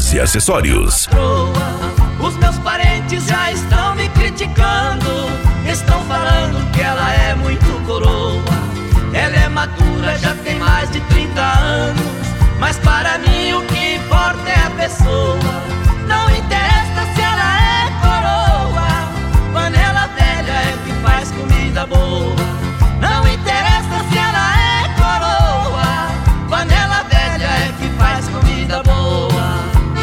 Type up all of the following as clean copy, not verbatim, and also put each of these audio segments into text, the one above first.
capinhas e acessórios. Os meus parentes já estão me criticando, estão falando que ela é muito coroa. Ela é madura, já tem mais de 30 anos, mas para mim o que importa é a pessoa. Não interessa se ela é coroa, panela velha é que faz comida boa. Não interessa se ela é coroa, panela velha é que faz comida boa.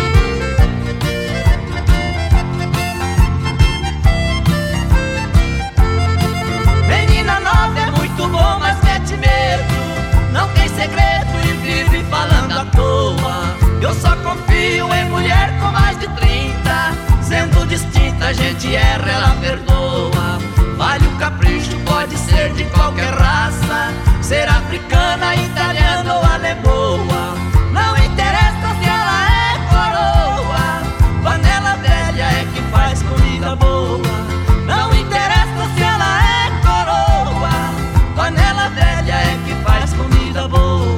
Menina nova é muito bom, mas mete medo, não tem segredo e vive falando à toa. Eu só confio em mulher com mais de 30, sendo distinta a gente erra, ela perdoa. Vale o capricho, pode ser de qualquer raça, ser africana, italiana ou alemoa. Não interessa se ela é coroa, panela velha é que faz comida boa. Não interessa se ela é coroa, panela velha é que faz comida boa.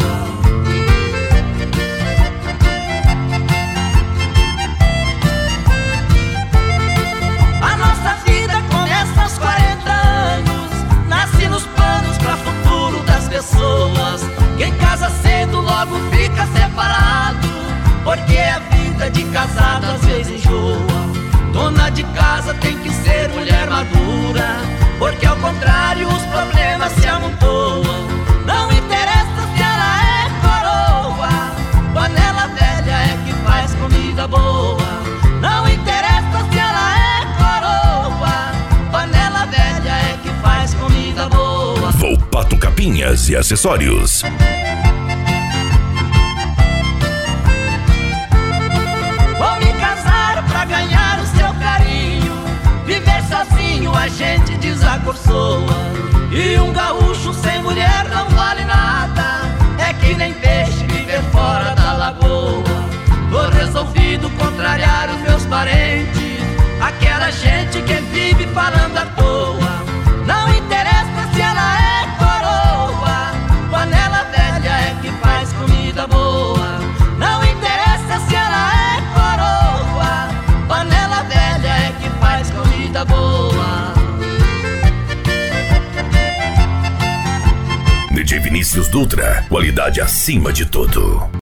A nossa vida começa aos 40 anos, nasce nos planos para futuro das pessoas. Quem casa cedo logo fica separado, porque a vida de casado às vezes enjoa. Dona de casa tem que ser mulher madura, porque ao contrário os problemas se amontoam. Não interessa se ela é coroa, panela velha é que faz comida boa. Não interessa se ela é coroa, panela velha é que faz comida boa. Volpato Capinhas e Acessórios. Vou me casar pra ganhar o seu carinho, viver sozinho a gente desacorçoa. E um gaúcho sem mulher não vale nada, é que nem peixe viver fora da lagoa. Tô resolvido contrariar os meus parentes, aquela gente que vive falando à toa. Não interessa se ela é coroa, panela velha é que faz comida boa. Não interessa se ela é coroa, panela velha é que faz comida boa. DJ Vinícius Dutra, qualidade acima de tudo.